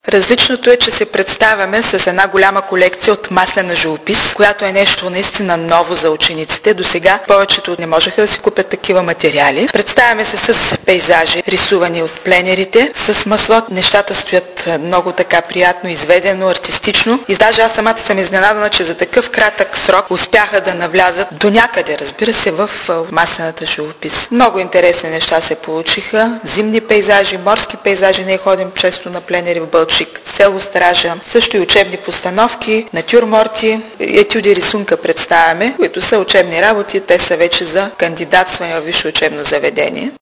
Различното е, че се представяме с една голяма колекция от маслена живопис, която е нещо наистина ново за учениците. До сега повечето не можеха да си купят такива материали. Представяме се с пейзажи, рисувани от пленерите. С масло нещата стоят много така приятно, изведено, артистично. И даже аз самата съм изненадана, че за такъв кратък срок успяха да навлязат до някъде, разбира се, в маслената живопис. Много интересни неща се получиха. Зимни пейзажи, морски пейзажи. Ние ходим често на пленери в Балчик, село Стража. Също и учебни постановки, натюрморти, етюди рисунка представяме, които са учебни работи. Те са вече за кандидатстване във висше учебно заведение.